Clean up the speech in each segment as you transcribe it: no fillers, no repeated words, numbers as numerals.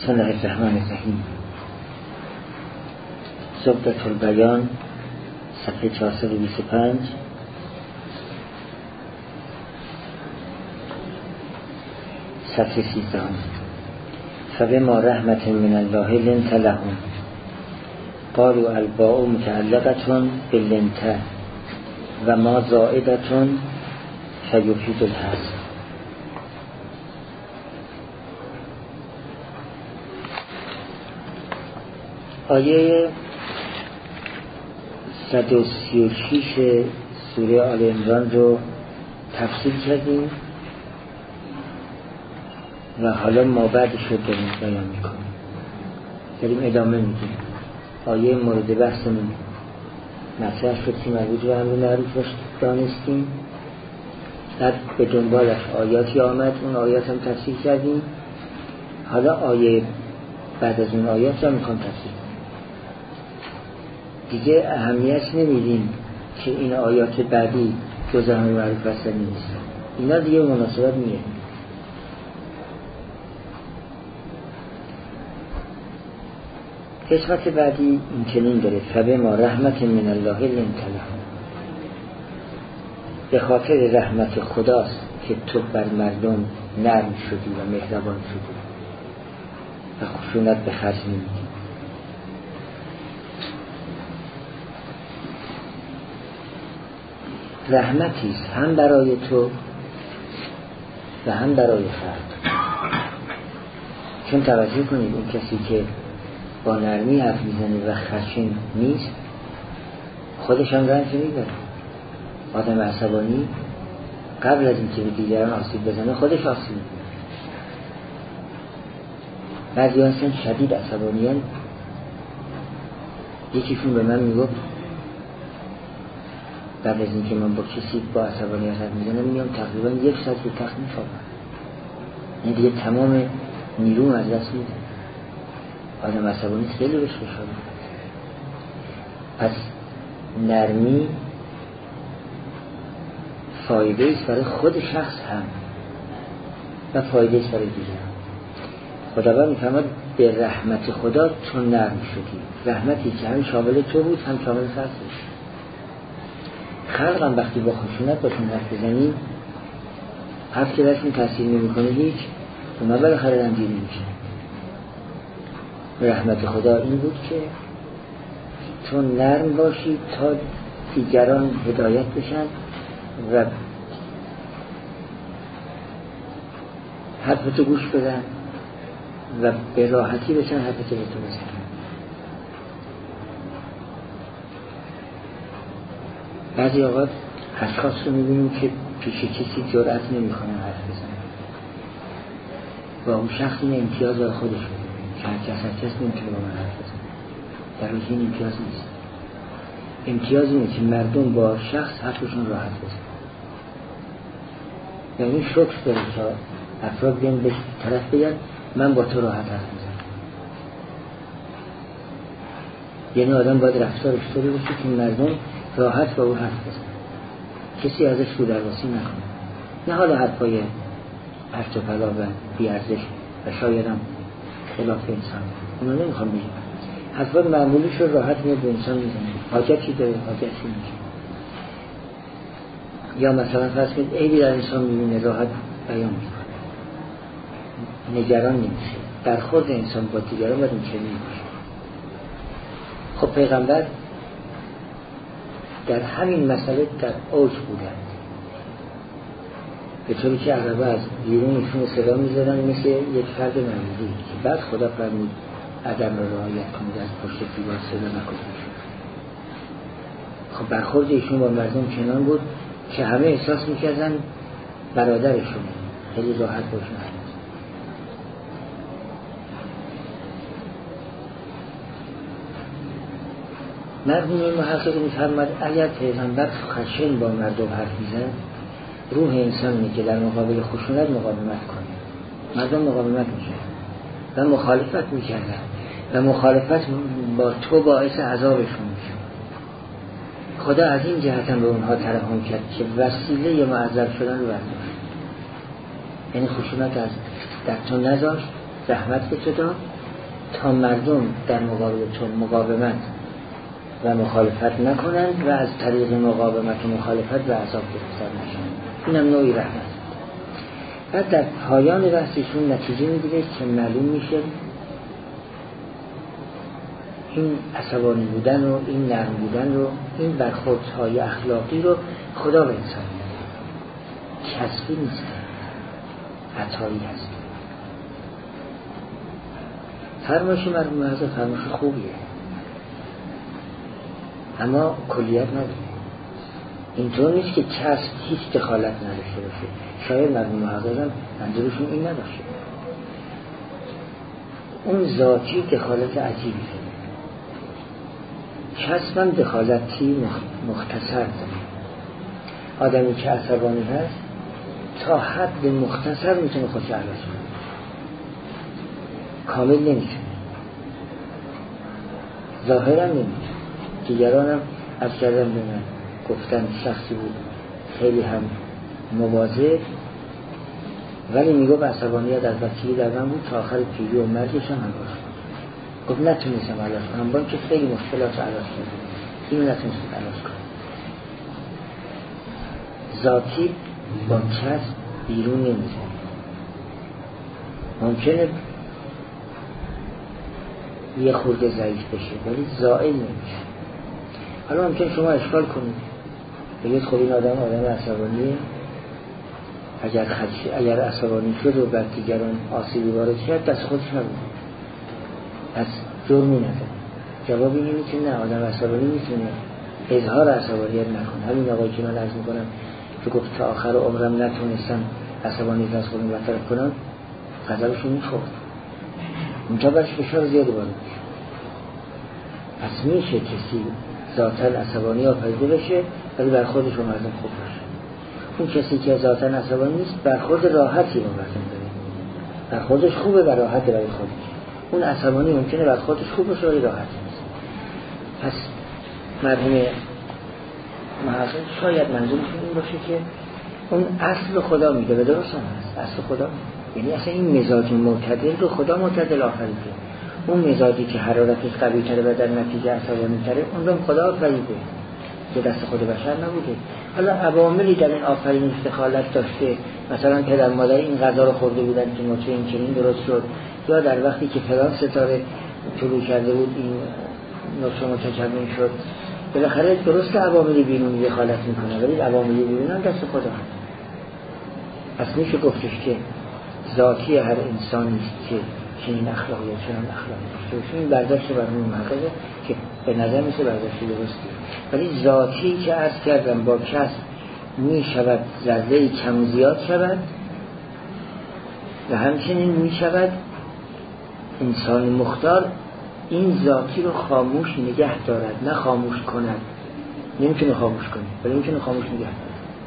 بسم الله الرحمن الرحیم. زبدة البیان صفحه 425. صفحه 13. فبما رحمة من الله لنت لهم قالوا الباء متعلقة باللنت و ما زائدة فیفید الحذف. آیه 136 سوره آل عمران رو تفسیر کردیم و حالا ما بعدش رو داریم بیان میکنیم، داریم ادامه میدیم. آیه مورد بحثمون مطرح شد که مربوط به امر معروف دانستیم، بعد به دنبالش آیاتی آمد، اون آیات هم تفسیر کردیم. حالا آیه بعد از اون آیات رو میخوام تفسیر کنیم. دیگه اهمیت نمیدیم که این آیات بعدی جز امر معروف وصل نیست، اینا دیگه مناسبت میه. قسمت بعدی این چنین داره: فبما رحمت من الله لنت لهم. به خاطر رحمت خداست که تو بر مردم نرم شدی و مهربان شدی و خشونت به خرج نمیدی. رحمتی است هم برای تو و هم برای خلق. چون توجه کنید اون کسی که با نرمی حرف میزنه و خشن نیست خودش هم رنج میبره. آدم عصبانی قبل از اینکه به دیگران آسیب بزنه خودش آسیب میبره. بعضی هستن شدید عصبانیان. یکیشون به من میگفت قبل از اینکه من با کسی با عصبانیت حرف میزنم میام تقریبا 1 ساعت رو تخت میخوابم، این دیگه تمام نیروم از دست میده. آدم عصبانی خیلی بهش بشاره. پس نرمی فایده ایست برای خود شخص هم و فایده ایست برای دیگران. خداوند میفرماد به رحمت خدا تو نرم شدی. رحمتی که هم شامل تو بود هم شامل خلق بود. خلق هم وقتی با خشونت باشون حرف بزنی حرف که بهشون تاثیر نمیکنه هیچ، اونا بالاخره رنجیده میشه. رحمت خدا این بود که تو نرم باشی تا دیگران هدایت بشن و حرفتو گوش بدن و به راحتی بشن حرفتو به تو بزن. بعضی اوقات اشخاص رو میبینیم که پیش کسی جرأت نمیکنن حرف بزنن و اون شخص این امتیاز برای خودش میده که هر کس نمیتونه با من حرف بزنه. در روز این امتیاز نیست. امتیاز اینه که مردم با شخص حرفشون راحت بزنن. یعنی شکر داره که افراد بیان به طرف بگن من با تو راحت حرف بزنم. یعنی آدم باید رفتارش طوری باشه که مردم راحت با او حرف بزنن، کسی ازش رو درواسی نکنه. نه حالا حرفای پرت و پلا و بی ارزش و شاید هم خلاف انسان، اونا نمیخوام بگیم. حرفای معمولیش رو راحت میاد به انسان میزنه. حاجتی داره، حاجتی میشه. یا مثلا فرض کنید عیبی در انسان میبینه راحت بیان میکنه، نگران نمیشه. برخورد انسان با دیگران باید این چنین باشه. خب پیغمبر در همین مسئله در اوج بودند، به طوری که عربه از بیرونشون صدا می‌زدن مثل یک فرد معمولی که بعد خدا فرمود ادب را رعایت کنید، از پشت دیوار صدا نکنید. خب برخورد ایشون با مردم چنان بود که همه احساس می‌کردن برادرشون، خیلی راحت باشون. مرحوم محقق می‌فرماید اگر پیغمبر خشن با مردم حرف می‌زد، روح انسانی که در مقابل خشونت مقاومت کنه، مردم مقاومت می‌کردن و مخالفت می‌کردن و مخالفت با تو باعث عذابشون میشه. خدا از این جهت هم به اونها ترحم کرد که وسیله معذب شدن رو برداشت. یعنی خشونت از در تو نذاشت رحمت به تو داد تا مردم در مقابل تو مقاومت و مخالفت نکنند و از طریق مقاومت و مخالفت و عذاب گرفتار نشوند. اینم نوعی رحمت. بعد در پایان بحثشون نتیجه میگیره که معلوم میشه این عصبانی بودن و این نرم بودن رو، این برخوردهای اخلاقی رو خدا به انسان میده، کسبی نیست، عطایی هست. فرمایش مرحوم حضرت فرمایش خوبیه اما کلیت نداره. اینطور نیست که کسب هیچ دخالت نداشته باشه. شاید مرحوم حضرت هم منظورشون این نباشه. اون ذاتی دخالت عجیبی داره، کسب هم دخالتی مختصر داره. آدمی که عصبانی هست تا حد مختصر میتونه خودش علاج کنه، کامل نمیتونه، ظاهرا نمیتونه. دیگران هم از کردن به من گفتن شخصی بود خیلی هم مواظب ولی میگو به عصبانیت از بچگی در من بود تا آخر پیری و مرگش هم علاج کنم. گفت نتونستم علاج کنم، با اینکه خیلی مشکلات علاج کردم، اینو نتونستم علاج کنم. ذاتی با کسب بیرون نمیزه. ممکنه یه خورده ضعیف بشه ولی زائل نمیشه. حالا ممکن شما اشکال کنید بگید خب این آدم عصبانیه، اگر عصبانی شد و بر دیگران آسیبی وارد شد دست خودش نبود، پس جرمی نداره. جواب اینه که نه، آدم عصبانی میتونه اظهار عصبانیت نکنه. همین آقایی که من عرض میکنم که گفت تا آخر عمرم نتونستم عصبانیت از خودم برطرف کنم، غضبشون میخورد، اونجا برش فشار زیادی وارد میشه. پس میشه کسی ذاتاً عصبانی آفریده بشه ولی برخوردش با مردم خوب باشه. اون کسی که ذاتاً عصبانی نیست برخورد راحتی با مردم داره، برخوردش خوبه و راحت برای خودش. اون عصبانی ممکنه برخوردش خوب باشه ولی راحت نیست. پس مرحوم محقق شاید منظورشون این باشه که اون اصل خدا میده و درست هم هست، اصل خدا میده. یعنی اصلا این مزاج معتدل رو خدا معتدل آفریده. اون مزاجی که حرارتش قوی تره و در نتیجه عصبانی تره اون رو خدا آفریده که دست خود بشر نبوده. حالا عواملی در این آفرینش دخالت داشته، مثلا پدر مادر این غذا رو خورده بودن که نوچه این چنین درست شد، یا در وقتی که فلان ستاره طلوع کرده بود این نوچه متکون شد. بالاخره درست عواملی بیرونی دخالت میکنه ولی عواملی بیرون هم دست خدا هست. پس میشه گفتش که ذاتی هر انسانی است که چنین اخلاقی یا چنین اخلاقی داشته باشه. این برداشت برای محققه که به نظر میشه برداشت درستی، ولی ذاتی که عرض کردم با کس می شود ذره کم و زیاد شود و همچنین می شود انسان مختار این ذاتی رو خاموش نگه دارد، نه خاموش کند. نمیتونه خاموش کنه ولی میتونه خاموش نگه دارد.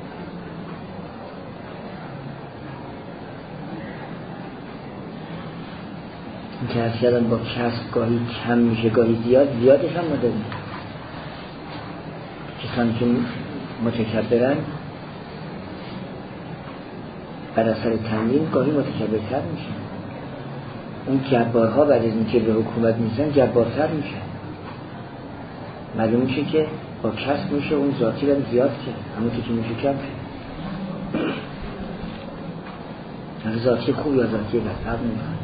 این که از کردم با کسب گاهی کم میشه گاهی زیادش هم نداریم. کسانی که متکبرن بر اثر تمرین گاهی متکبرتر میشن. اون جبارها بعد از اینکه به حکومت میشن جبارتر میشن. معلوم میشه که با کسب میشه اون ذاتی رو زیاد کرد، همون که میشه کم شد. ذاتی خوب یا ذاتی بد فرق نمیکنه.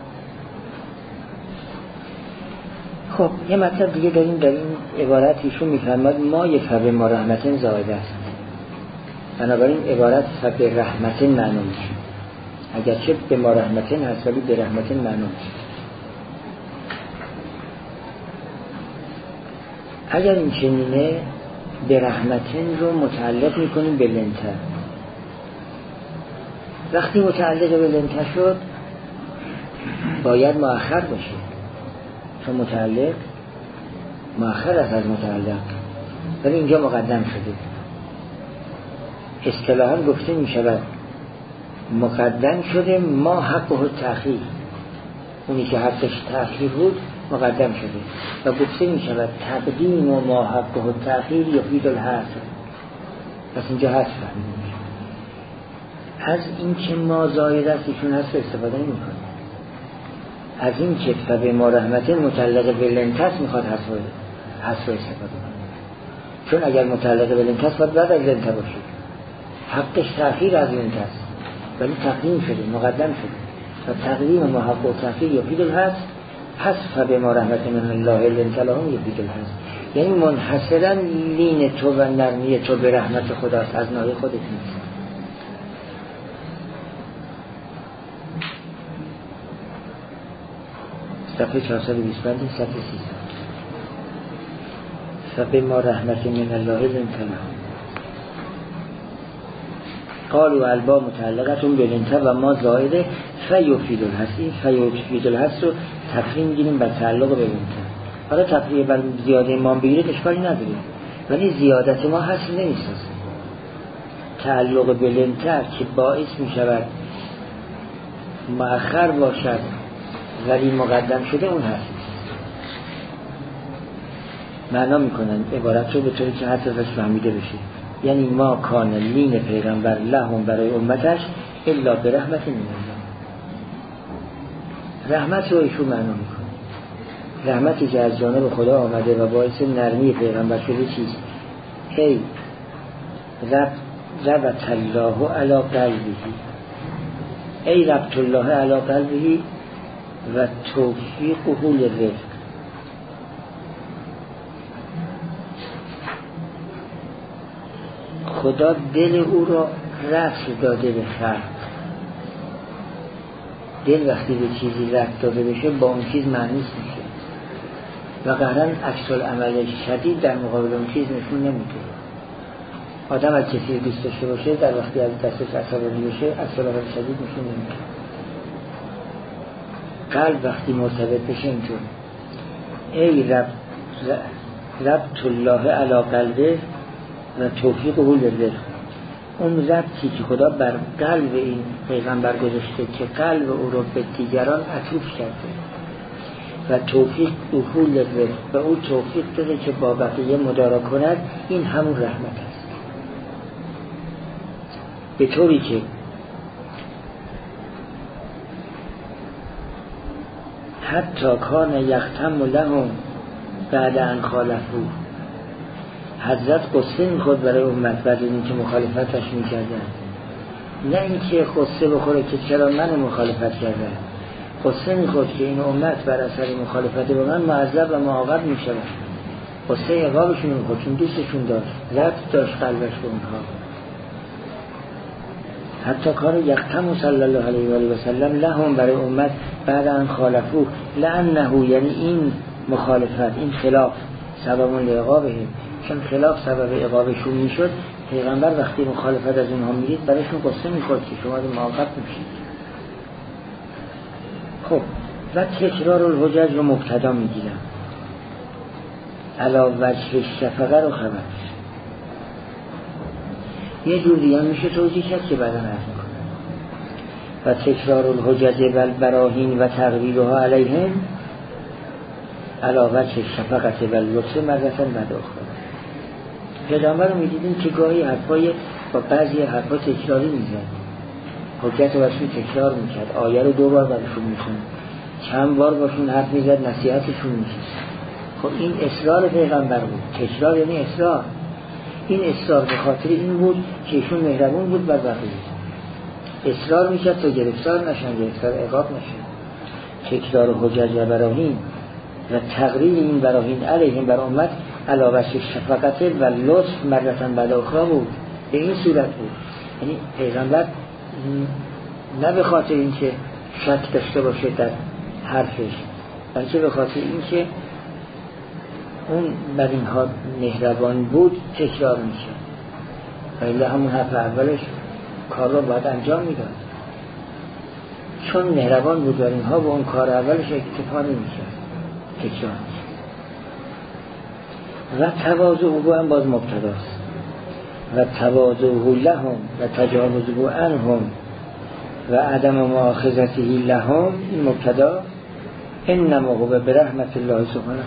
خب یه مطلب دیگه داریم در این عبارت ایشون میفرماد ما یفرد ما رحمتن زائده است. بنابراین عبارت فقط رحمتن معنا میشه، اگرچه به ما رحمتن هست ولی به رحمتن معنا میشه. اگر این چنینه به رحمتن رو متعلق میکنیم به لنتر. وقتی متعلق به لنتر شد باید مؤخر باشه، چون متعلق مؤخر است از متعلق، ولی اینجا مقدم شده. اصطلاحاً گفته می شود مقدم شده ما حقه تأخیر، اونی که حقش تأخیر بود مقدم شده و گفته می شود تقدیم و ما حقه تأخیر یفید الحصر. پس اینجا حصر فهمیده میشه. از این که ما زاید است ایشون هست استفاده نمی کنه. از این که فبه ما رحمت متعلق به لنتس میخواد حسب استفاده کنه، چون اگر متعلق به لنتس باید بعد از لنت باشه، حقش تأخیر از لنتس، ولی تقدیم شده، مقدم شده و تقدیم محق و تأخیر یفید الحس. پس فبه ما رحمت من الله لنت لهم یفید الحس، یعنی منحصرا لین تو و نرمی تو به رحمت خداست، از ناحیه خودت نیست. صفحه 420 صفحه 300. فبه ما رحمت من الله لنت لهم قالوا البا متعلقتون به لنت و ما زائده فیفید الحس. این فیفید الحس رو تفریم گیریم بر تعلق به لنت. حالا تفریه بر زیاده ما بگیرید اشکالی نداره، ولی زیادت ما حس نمیسازه. تعلق به لنتر که باعث می شود مؤخر باشد ولی مقدم شده، اون هست معنا میکنن عبارت رو به طوری که حتی ازش فهمیده بشه. یعنی ما کان لین پیغمبر لهم برای امتش الا به رحمت من الله. رحمت رو ایشون معنا میکنه، رحمتی که از جانب خدا آمده و باعث نرمی پیغمبر شده چیز؟ ای ربط الله علی قلبه، ای ربط الله علی قلبه و توفیقه للرزق. خدا دل او را رفت داده به خلق. دل وقتی به چیزی رفت داده بشه با اون چیز معنیس میشه و قهرن عکس العمل شدید در مقابل اون چیز نشون نمیده. آدم از کسی دوست داشته باشه در وقتی از دستش عصبانی بشه عکس العمل شدید نشون نمیده. قلب وقتی مرتبط بشه اینطور، ای ربط الله علی قلبه و توفیقه للرزق. اون ربطی که خدا بر قلب این پیغمبر گذاشته که قلب او رو به دیگران عطوف کرده و توفیق دخول للرزق، و او توفیق داده که با بقیه مدارا کند، این همون رحمت است. به طوری که حتی کان یختم لهم بعد ان خالفو. حضرت قصه میخورد برای امت بعد از اینکه مخالفتش میکردن، نه اینکه قصه بخوره که چرا من مخالفت کردم، قصه میخورد که این امت بر اثر مخالفت با من معذب و معاقب میشود. قصه عقابشون میخورد چون دوستشون داشت، ربط داشت قلبش به اونها. حتی کار یختم صلی الله علیه و آله و سلم لهم برای امت بعد ان خالفو، لانه یعنی این مخالفت، این خلاف سبب لعقابه، چون خلاف سبب عقابشون میشد، پیغمبر وقتی مخالفت از اونها میرید برایشون قصه میخورد که شما رو معاقب میشید. خب و تکرار الحجج رو مبتدا میگیرم، علا وجه شفقه رو خبر. یه جور دیگه میشه توضیح کرد که بعدا عرض میکنم. و تکرار الحجج والبراهین و تقریرها علیهم علا وجه شفقت و لطف مرتن و داخل. پیغمبر رو میدیدیم که گاهی حرفای با بعضی حرفا تکراری میزد، حجت رو برشون تکرار میکرد، آیه رو 2 بار برشون میخوند، چند بار باشون حرف میزد، نصیحتشون میکرد. خب این اصرار پیغمبر بود. تکرار یعنی اصرار. این اصرار به خاطر این بود که ایشون مهربون بود بر بقیه، اصرار میکرد تا گرفتار نشن، گرفتار عقاب نشن. تکرار حجج و براهین و تقریر این براهین علیهم بر امت علاوه شفقت و لطف مرتن بعد اخرى بود. به این صورت بود، یعنی پیغمبر نه به خاطر اینکه شک داشته باشه در حرفش، بلکه به خاطر اینکه اون بر اینها مهربان بود تکرار میشه. ولی همون حرف اولش کار رو باید انجام میداد، چون مهربان بود بر اینها و اون کار اولش اکتفا نمیشه، تکرار میشه. و تواضع او هم باز مبتداست. و تواضع لهم و تجاوز عنهم و عدم مؤاخذته لهم، این مبتدا. انما هو برحمت الله سبحانه.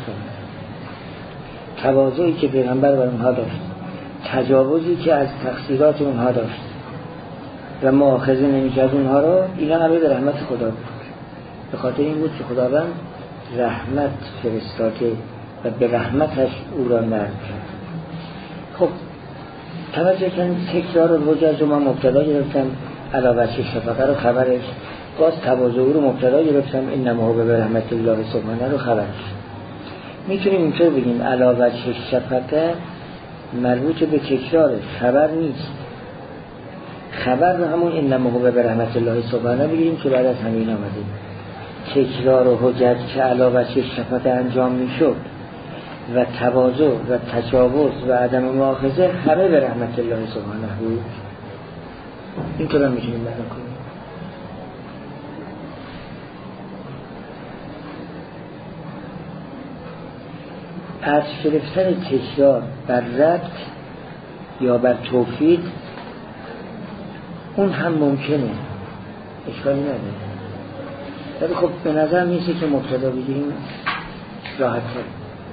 تواضعی که پیغمبر بر اونها داشت، تجاوزی که از تقصیرات اونها داشت و مؤاخذه نمی‌کرد اونها رو، اینا همه به رحمت خدا بود. به خاطر این بود که خداوند رحمت فرستاده و به رحمتش او را نرم کرد. خب توجه کنید تکرار الحجج رو من مبتدا گرفتم علاوه شفقه رو خبرش، باز تواضع رو مبتدا گرفتم انما هو برحمت الله سبحانه رو خبرش. میتونیم اینطور بگیم علاوه شفقه مربوط به تکرارش خبر نیست، خبر رو همون انما هو برحمت الله سبحانه بگیریم که بعد از همین آمده. تکرار و حجج که علاوه شفقه انجام میشد و تواضع و تجاوز و عدم مؤاخذه همه به رحمت الله سبحانه بود. اینطور هم میتونیم بیان کنیم. از گرفتن تکرار بر رد یا بر توفید اون هم ممکنه، اشکالی نداره، ولی خب به نظر میسه که مبتدا بگیریم راحت تر.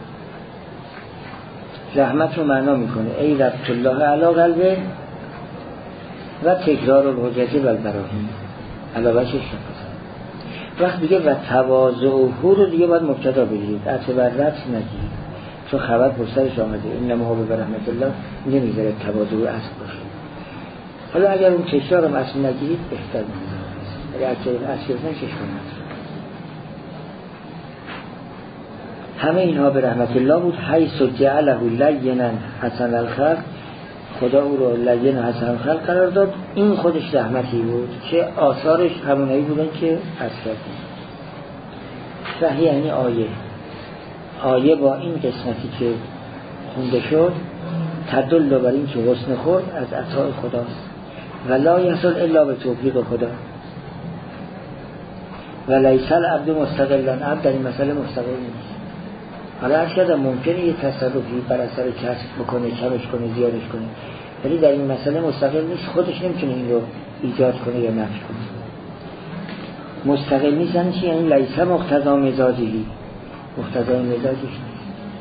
رحمت رو معنا میکنه ای ربط الله علی قلبه و تکرار الحجج و البراهین علاوه شفقه. وقت دیگه و تواضع رو دیگه باید مبتدا بگیرید، عطف بر رد نگیرید، چون خبر پرسرش آمده انما هو برحمت الله نمیذاره تواضع اصل باشه. حالا اگر اون تکرار هم اصل نگیرید بهتر میشه، اگر اصل گرفتن چشم نگیرید. همه اینها به رحمت الله بود. حیث جعله لینا حسن الخلق، خدا او رو لین حسن الخلق قرار داد. این خودش رحمتی بود که آثارش همونایی بودن که از کردیم. صحیح یعنی آیه با این قسمتی که خونده شد تدل بر این که حسن خلق از عطای خداست و لا یحصل الا به توفیق خدا و لیس العبد مستقلا، عبد در این مسئله مستقل نیست. حالا هر شده ممکنه یه تصرفی بر اثر کسب بکنه، کمش کنه، زیادش کنه، ولی در این مسئله مستقل نیست، خودش نمیتونه این رو ایجاد کنه یا نفی کنه. مستقل نیست یعنی چی؟ یعنی لیس مقتضا مزاجی، مقتضای مزاجش نیست.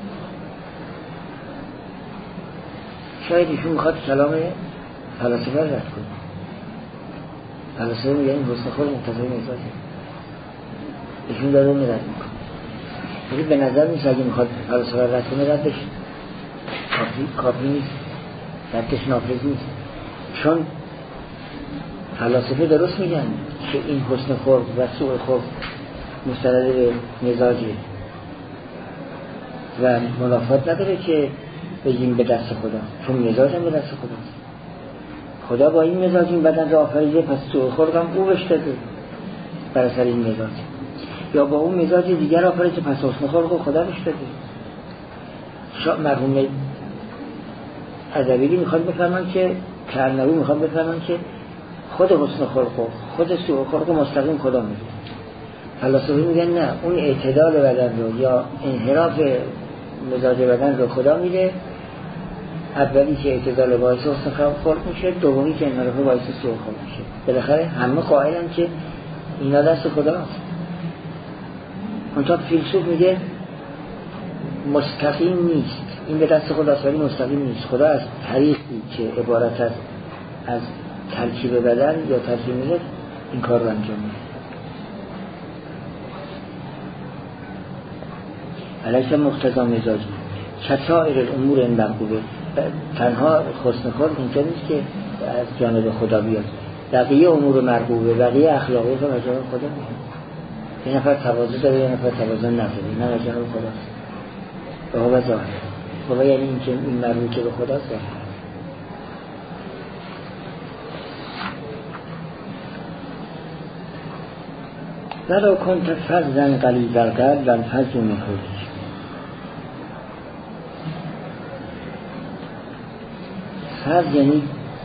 شاید ایشون میخواد کلام فلاسفه رد کنه. فلاسفه میگه این حسن خلق مقتضای مزاجه، ایشون داره اون رد میکنه. ولی به نظر نیست اگه میخواد فلسفه رد کنه ردش کافی نیست، ردش نافذ نیست، چون فلاسفه درست میگن که این حسن خلق و سوء خلق مستند به مزاجه و منافات نداره که بگیم به دست خدا، چون مزاج هم به دست خداست. خدا با این مزاج این بدن را آفریده، پس سوء خلق هم او بهش داده بر اثر این مزاج، یا با اون مزاج دیگر آفریده پس حسن خلق خدا بهش داده. مرحوم عزویلی میخواد بفرمان که کرنوی میخواد بفرمان که خود حسن خلق و خود سوء خلق مستقیم خدا میده. فلاسفه میگن نه، اون اعتدال بدن رو یا انحراف مزاج بدن رو خدا میده. اولی که اعتدال باعث حسن خلق میشه، دومی که انحراف باعث سوء خلق میشه. بالاخره همه قائلن که اینا دست خداست. منتها فیلسوف میگه مستقیم نیست، این به دست خداست ولی مستقیم نیست. خدا از طریقی که عبارت از ترکیب بدن یا ترکیب مزاج این کار رو انجام میده. علیس مقتضا مزاجی کسائر الامور المحبوبه، تنها حسن خلق اینطور نیست که از جانب خدا بیاد، بقیه امور مرغوبه، بقیه اخلاقی رو از جانب خدا میاد. یه نفر تواضع داره، یه نفر تواضع نداره، نه از جانب خداست. به هو ظاهر، هو یعنی این که این مربوط به خداست. ولو کنت فظا غلیظ القلب لانفضوا من حولک. فظ یعنی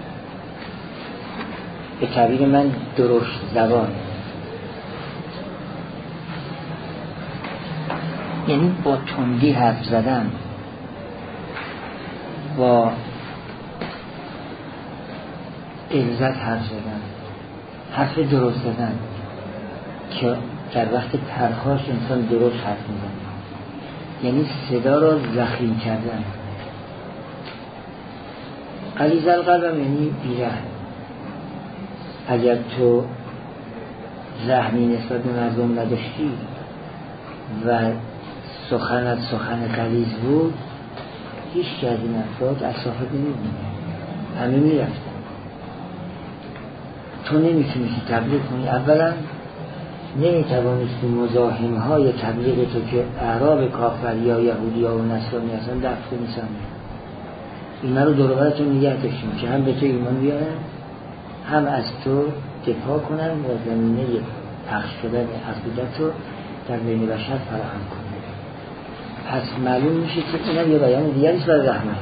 به تعبیر من درشت زبان، یعنی با تندی حرف زدن، با عزت حرف زدن، حرف درست زدن که در وقت پرخاش انسان درست حرف میزنه، یعنی صدا را ضخیم کردن. غلیظ القلب یعنی بی‌رحم. اگر تو رحمی نسبت به مردم نداشتی و سخنت سخن غلیظ بود، هیچ که از این افراد اصافت نمی‌بینه، همه میرفتن. تو نمیتونستی تبلیغ کنی. اولا نمیتوانستی مزاحمهای تبلیغ تو که اعراب کافر یا یهودی ها و نصرانی هستن دفع کنی سامن. اینا رو دور و برتون نگه داشتیم که هم به تو ایمان بیارن، هم از تو دفاع کنن و زمینه پخش شدن عقیدت رو در بین بشر فراهم کنن. پس معلوم میشه که اینم یه بیان دیگریست برای رحمت،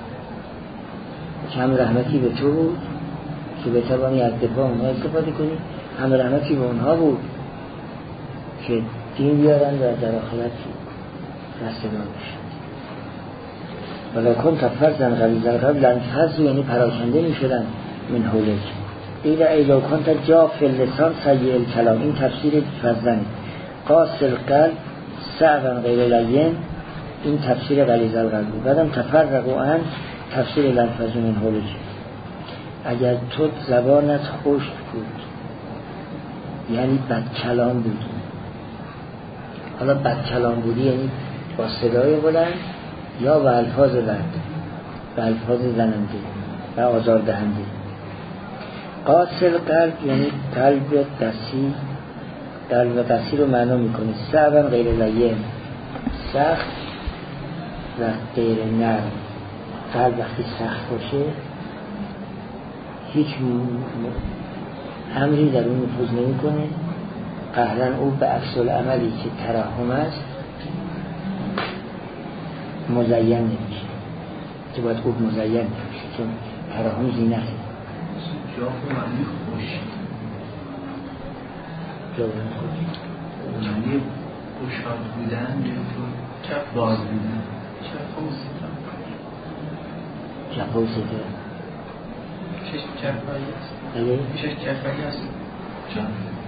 که هم رحمتی به تو بود که بتوانی از دفاع اونها استفاده کنی، هم رحمتی به اونها بود که دین بیارن و در آخرت رستگار بشن. ولی کن تفرزن غلیظ القلب لانفضوا، یعنی پراکنده میشدن من حولک. ایلا کن تا جاف اللسان سیء الکلام، این تفسیر فضلن. قاس القلب صعبا غیر لین، این تفسیر غلیظ القلب. بعدم تفرقوا عن تفسیر لانفضوا من حولک. اگر تو زبانت خشک بود یعنی بد کلام بود. حالا بد کلام بودی یعنی با صدای بلند یا با الفاظ بد، با الفاظ زننده و آزار دهنده. قاسل قلب یعنی قلب قسی، قلب قسی رو معنا میکنه صعبا غیر لین، سخت و غیر نرم. قلب وقتی سخت باشه هیچ امری در اون نفوذ نمی کنه. قهرن او به عکس العملی که ترحم است مزین نمیشه، تو باید خوب مزین نمیشه، چون ترحم زینته. جا معنی خوش، جا خوش معنی خوشحال بودن، چپ باز بودن، چپ و ستم، چپ و ستم چشم چپایی هست، بله؟ چشم چپایی هست، چپ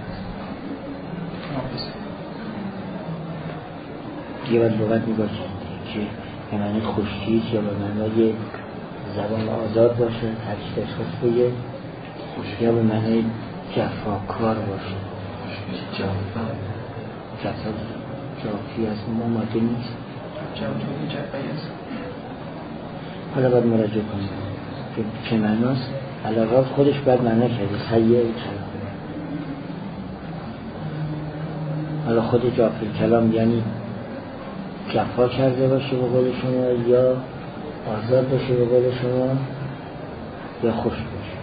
یه باید لغت میگوشید که به معنی خوشتیست یا به معنی زبان آزاد باشه، هرچی تشخص بگه، یا به معنی جفاکار باشه. جافی هست، ما ماده نیست، جفایی هست. حالا باید مراجعه کنیم که چه معناست. علاقه خودش باید معنا کرده سیء الکلام. حالا خود جافی کلام یعنی جفا کرده باشه به قول شما، یا آزاد باشه به قول شما، یا خوش باشه.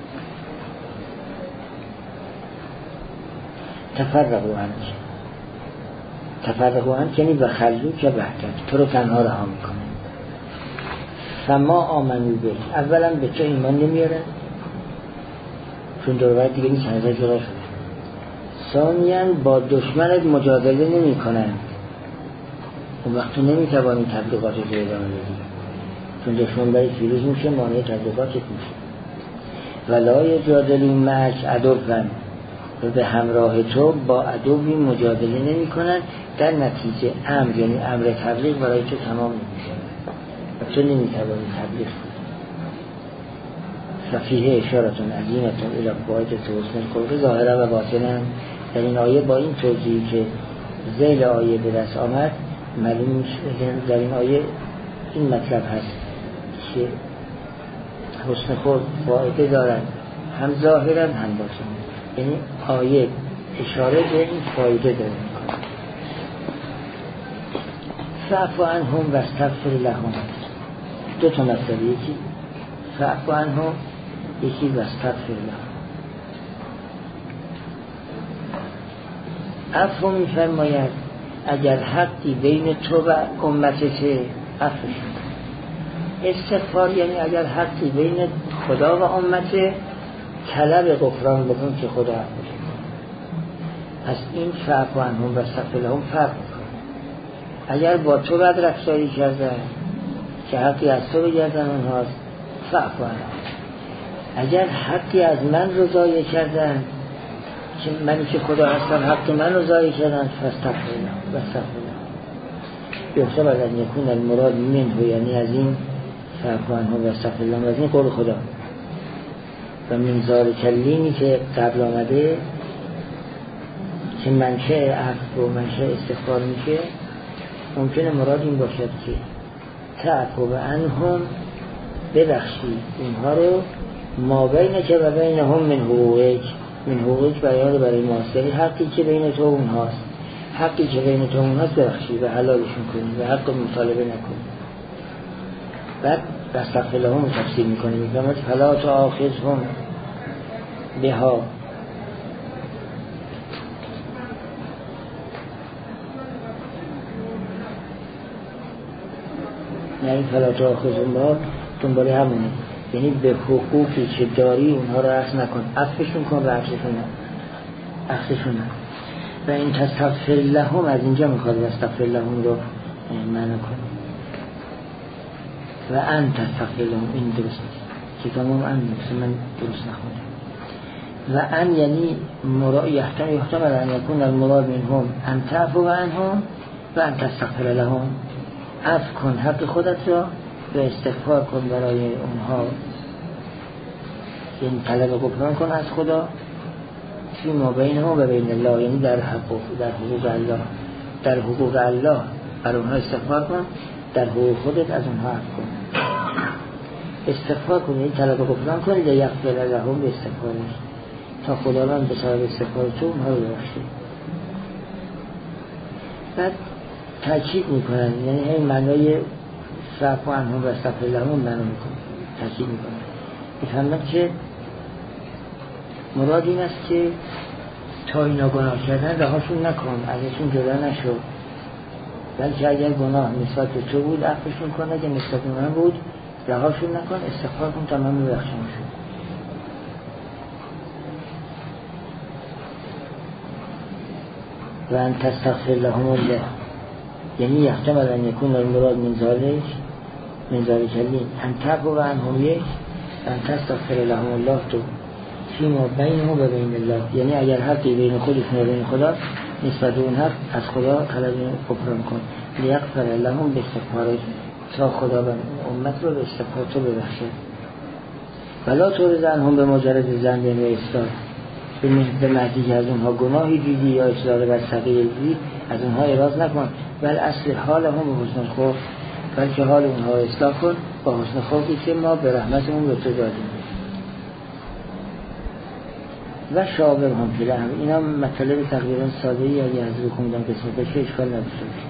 تفرقوا عنک یعنی به خلوک یا وحدت، تو رو تنها رها میکنه. فما آمنو به، اولا به تو ایمان نمیاره چون دروبر دیگه نیست، هنزه جدا شده. ثانیاً با دشمنت مجادله نمی کنن، اون وقت تو نمیتوانی تبلیغاتت رو ادامه بدی، چون دشمن برای فیروز میشه، مانع تبلیغاتت میشه. ولا یجادلون معک عدوا، و به همراه تو با عدوی مجادله نمی کنن، در نتیجه امر یعنی امر تبلیغ برای تو تمام نمیشه و تو نمیتوانی تبلیغ کنی. ففیه اشارتون عظیمتون الی فوائد حسن الخلق ظاهرا و باطنا. در این آیه با این توضیحی که ذیل آیه به دست آمد معلوم میشه، در این آیه این مطلب هست که حسن خلق فایده دارن هم ظاهرا هم باطنا. یعنی آیه اشاره به این فایده داره میکنه. فاعف عنهم واستغفر لهم، دو تا مطلب، یکی فاعف عنهم، یکی واستغفر لهم. عفو میفرماید اگر حقی بین تو و امتته عفو شد. استغفار یعنی اگر حقی بین خدا و امته طلب غفران بکن که خدا عفو شد. از این فاعف عنهم واستغفر لهم فرق میکنه. اگر با تو بد رفتاری کردن که حقی از تو بگردن اونهاست، فاعف عنهم. اگر حقی از من رو ضایع کردن که منی که خدا هستم حق من رو ضایع کردن، فاستغفر لهم. یحسب ان یکون المراد منه، یعنی از این فاعف عنهم واستغفر لهم از این قول خدا و منظار کلینی که قبل آمده که منشأ عفو و منشأ استغفار میشه، ممکنه مراد این باشد که تعفو عنهم، ببخشید اونها رو، ما بینک و بینهم من حقوقک. من حقوقک بیان برای ماست، یعنی حقی که بین تو اونهاست، حقی که بین تو اونهاست ببخشید و حلالشون کنید و حق مطالبه نکنید. بعد استغفر لهم رو تفسیر میکنه، میگه فلا تؤاخذهم بها، یعنی فلا تؤاخذهم بها دنباله همونه، یعنی به حقوقی که داری اونها رو عفو نکن، عفوشون کن و عفوشون نه. و این تستغفر لهم از اینجا میخواد استغفر لهم رو معنی کنه. و ان تستغفر لهم این درست نیست که تمام ان نیست، من درست نخوندم. و ان یعنی یحتمل ان یکون المراد منهم ان تعفو عنهم و ان تستغفر لهم، عفو کن حق خودت را و استغفار کن برای اونها، یعنی طلب غفران کن از خدا، فی ما بینهم و بین الله، یعنی در حقوق الله، در حقوق الله برای اونها استغفار کن، در حقوق خودت از اونها عفو کن. استغفار کن یعنی طلب غفران کن، لیغفر لهم به استغفارش، تا خداوند به سبب استغفار تو اونها رو ببخشه. بعد تاکید میکنن، یعنی این معنای فعفو عنهم و استغفر لهم معنا میکنه، تاکید میکنن، میفهمن که مراد این است که تا اینا گناه کردن رهاشون نکن، ازشون جدا نشو، بلکه اگر گناه نسبت به تو بود عفوشون کن، اگر نسبت به من بود رهاشون نکن، استغفار کن تا من ببخشم شد. و ان تستغفر لهم الله، یعنی یحتمل ان یکون المراد من ذلک ان تعفو عنهم یک، ان تستغفر لهم الله تو فی ما بینهم و بین الله، یعنی اگر حقی بین خودشون و بین خدا نسبت به اون حق از خدا طلب غفران کن، لیغفر لهم به استغفارش، تا خدا و امت رو به استغفار تو ببخشه. ولا تورز عنهم به مجرد ذنب و اصرار، به معنی که از اونها گناهی دیدی یا اصرار بر صغیر دیدی از اونها اراز نکن، بل اصل حال هم به حسن خوف، بلکه حال اونها اصلاح کن با حسن خوفی که ما به رحمتمون به تو دادیم. و شاورهم فی الامر، اینا مطلب تقریبا ساده‌ای اگه از رو خوندم قسمت بشه اشکال نداشته باشه.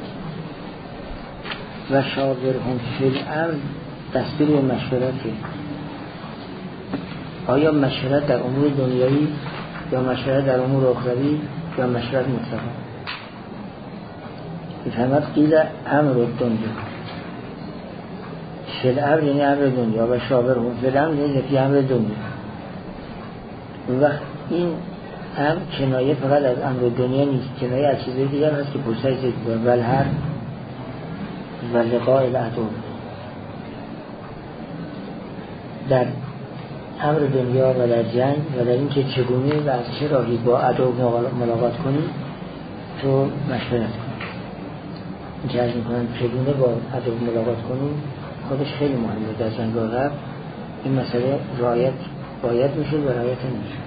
و شاورهم فی الامر دستور و مشورتی، آیا مشورت در امور دنیایی یا مشورت در امور اخروی یا مشورت مطلقا؟ بفهمت قیل امر دنیا فی الامر یعنی امر دنیا، و شاورهم فی الامر یعنی فی امر دنیا. و این امر کنایه فقط از امر دنیا نیست، کنایه از چیزهای دیگر هست که پشتش ذکر کنه، والهر و لقاء العدو. در امر دنیا و در جنگ و در این که چگونه و از چه راهی با عدو ملاقات کنی تو مشورت کن. این که از میکنن چگونه با عدو ملاقات کنی خودش خیلی مهمه. در جنگ غرب این مسئله رعایت باید میشه و رعایت نمیشه.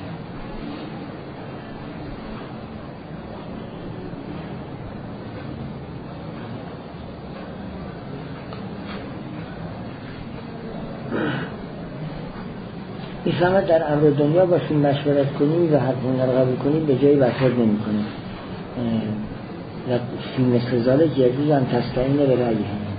میفهمد در امر دنیا باشیم مشورت کنیم و حرفون رو قبول کنیم به جایی برخورد نمی کنیم. فی مثل ذالک یجوز ان تستعین به رأیه،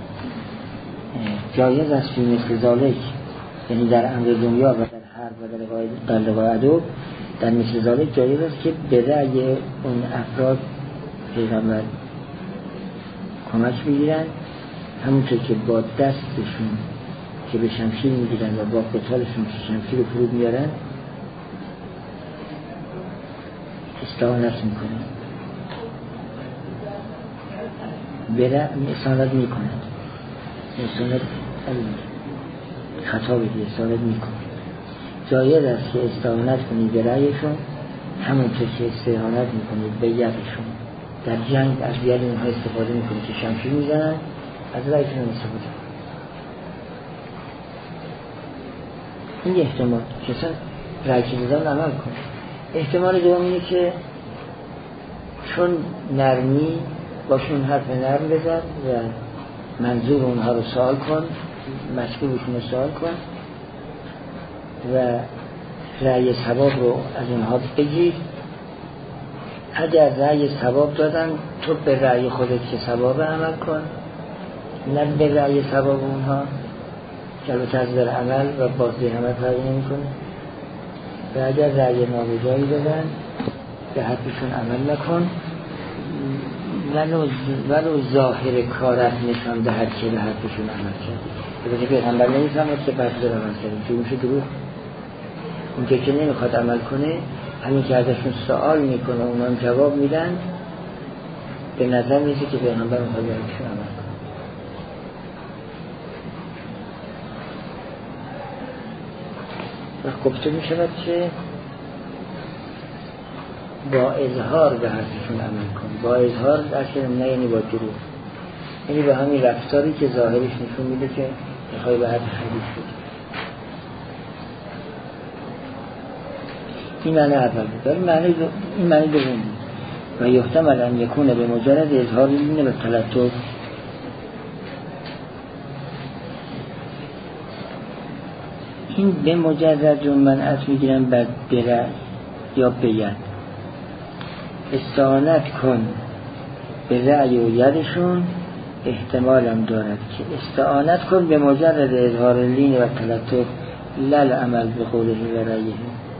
جایز است فی مثل ذالک، یعنی در امر دنیا و در حرب و در لقاء عدو، در مثل ذالک جایز است که به رأی اون افراد پیغمبر کمک میگیرن، همونطور که با دستشون که به شمشیر میگیرن و با قتالشون شمشیر رو فرود میارن استعانت میکنن، استعانت میکنن، استعانت خطا بگی استعانت میکنن. جایز است که استعانت کنید به رأیشون همونطور که استعانت میکنید به یدشون. در جنگ از ید اونها استفاده میکنید که شمشیر میزنن، از رأیشون استفاده. این احتمال که اصلا رأی که دیدن عمل کنه. احتمال دوم اینه که چون نرمی باشون حرف نرم بزن و منظور اونها رو سوال کن، مشکلشون رو سوال کن و رأی ثواب رو از اونها بگیر. اگر رأی ثواب دادن تو به رأی خودت که ثواب عمل کن، نه به رأی ثواب اونها که البته از در عمل و بازی عمل فرقی نمی کنه. و اگر رأی نابجایی دادن به حرفشون عمل نکن، ولو ظاهر کارت نشان دهد که به حرفشون عمل کرد. به پیغمبر نمیفهمد که بس در عمل کرد، چون میشه دروغ. اون که نمیخواد عمل کنه، همین که ازشون سوال میکنه اونا هم جواب میدن، به نظر میسه که پیغمبر میخواد برایشون عمل کنه. و گفته میشود که با اظهار به حرفشون عمل کن. با اظهار اصلا نه یعنی با دروغ، یعنی با همین رفتاری که ظاهرش نشون میده که میخوای به حرف حدیث بگی. این معنی اول بود. این معنی دوم بود. و یحتمل ان یکون به مجرد اظهار لین و تلطف، این به مجرد رو منعت میگیرن بر برأی یا بیان. استعانت کن به رأی و یدشون احتمال هم دارد که استعانت کن به مجرد اظهار لین و تلطف لل عمل به قوله و رأیه.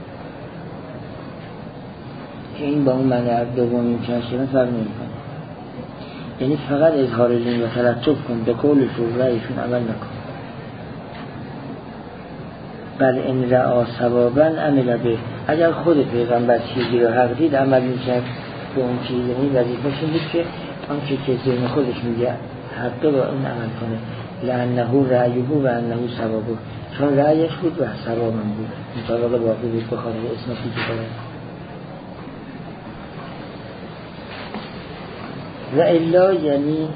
این با اون معنی دومین چنشون فرق نمی‌کنه. یعنی فقط اظهار لین و تلطف کن، به قولش و رأیشون عمل نکن. بل ان رعا ثوابا عمل به، اگر خود پیغمبر چیزی رو حق دید عمل میکرد به اون چیز. یعنی وظیفه‌ش این بود که آن که ذهن خودش میگه حقه با اون عمل کنه. لانه رأیه و انه ثوابه، چون رأیش بود و ثواب بود مطابق باقی بود بخاطر اسمتی که داره. و الا یعنی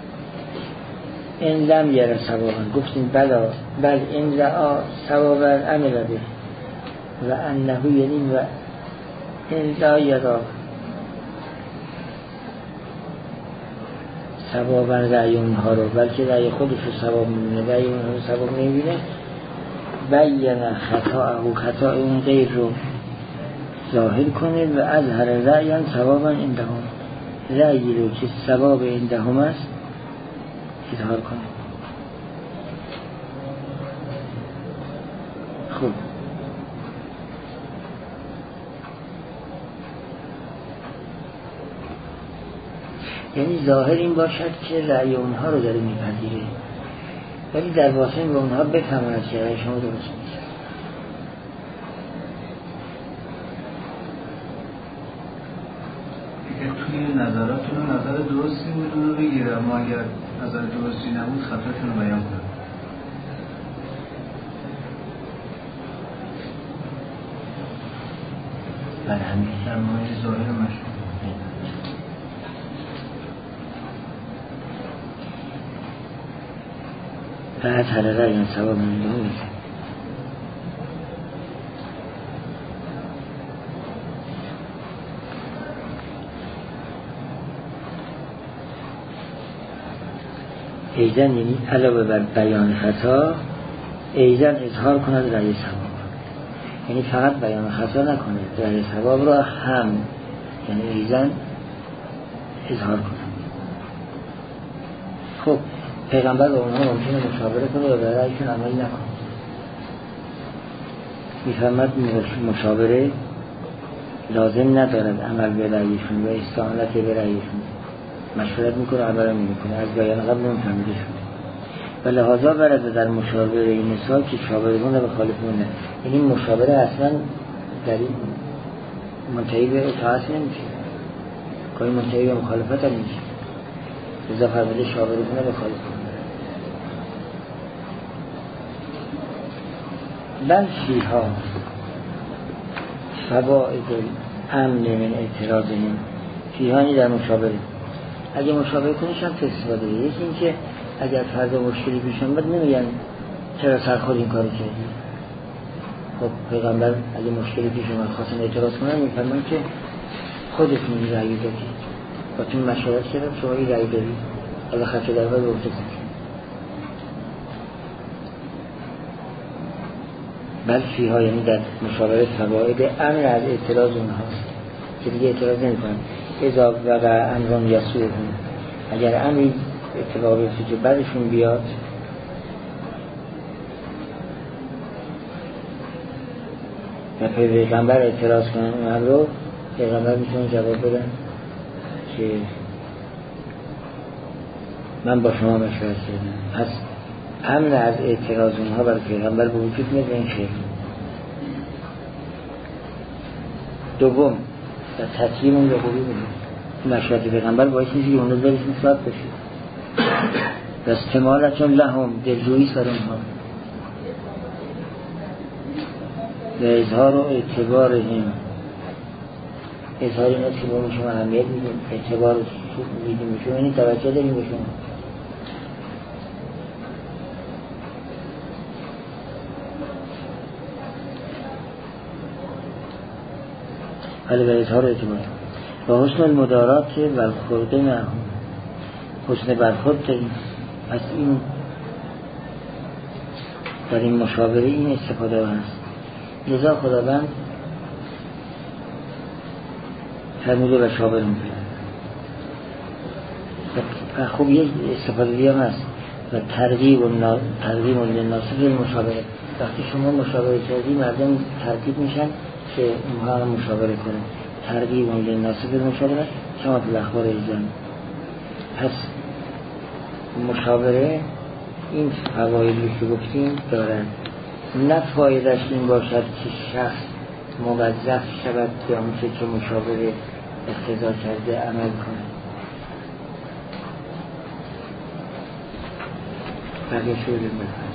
این لم یره ثوابا، گفتیم بل این رعا ثوابا عمل به و انه یعنی و این لا یرا ثوابا رأی اونها رو، بلکه رأی خودش رو ثواب میبینه، رأی اونها رو ثواب نمیبینه. بیان خطا اون غیر رو ظاهر کنه و اظهر رأیان ثوابا عندهم، رأیی رو که ثواب عندهم است اظهار کنه. خب یعنی ظاهر این باشد که رأی اونها رو داره میپذیره، ولی در واقع به اونها بفهمند که رأی شما درست نیست. توی نظراتون نظر درستی بود اون رو بگیره، اما اگر نظر درستی نبود خطاتون رو بیان کنه. بله همین سرمایه ظاهر مشهور فقط حلقه این ثواب منده میشه. ایزن یعنی علاوه بر بیان خطا ایزن اظهار کند رأی ثواب، یعنی فقط بیان خطا نکنه، رأی ثواب را هم یعنی ایزن اظهار کنه. خب پیغمبر با اونها ممکنه مشاوره کنه و به رأیشون عمل نکنه. میفهمد مشاوره لازم ندارد عمل به رأیشون و استعانت به رأیشون، مشورت میکنه عمل نمیکنه، از بیان قبل نمیفهمیده شده. و لحاظا برده در مشاوره این مثال که شاورگون رو بخالفونه، یعنی مشاوره اصلا در این منتهی به اطاعت نمیشه، کاری منتهی به مخالفت هم میشه. رضا فرموده شاورگون رو بخالفونه. بل فیها فوائد امن من اعتراضهم، فیهانی در مشاوره اگه مشابه کنیش هم استفاده. یکی این که اگر فردا مشکلی پیش اومد نمیگن چرا سر خود این کارو کردی. خب پیغمبر اگه مشکلی پیش اومد خواستن اعتراض کنن میفرمان که خودتون رأی دادید، با تون مشورت کردم شما این رأی دارید حالا خطر در باید ارتکاب کنید. بل فیها یعنی در مشاوره فواید امر از اعتراض اونهاست که دیگه اعتراض نمی کنن. اذا وقع امران یسوعهم، اگر امری اتفاقی بیفته که بعدشون بیاد و پیغمبر اعتراض کنن اون رو، پیغمبر میتونه جواب بدن که من با شما مشورت کردم. پس امن از اعتراض اونها برای پیغمبر به وجود میاد این شکل. دوم در تطهیر اون رقوبی بود مشورت پیغمبر باعث میشه که اون رو دلش مثبت بشه. استمالتون لهم دلجویی سر اونها و اظهار و اعتبار هم، اظهار این است که با شما اهمیت میدیم، اعتبار و سوق میدیم شما، یعنی توجه داریم به شما. ولی به اظهار اعتبار و حسن المدارات و الخورده معهم، حسن برخورد داریم. پس این در این مشاوره این استفاده هست. لذا خداوند فرموده و شاورون کرد. و خوب یک استفاده دیگه هم هست و ترغیب للناس فی المشاوره. وقتی شما مشاوره کردی مردم ترغیب میشن که اونها هم مشاوره کنن. ترغیب للناس فی المشاوره کما فی الاخبار ایزان. پس مشاوره این فوایدی که گفتیم دارد. نه فایدهش این باشد که شخص موظف شود که آنچه که مشاوره اقتضا کرده عمل کنه. بقیه شده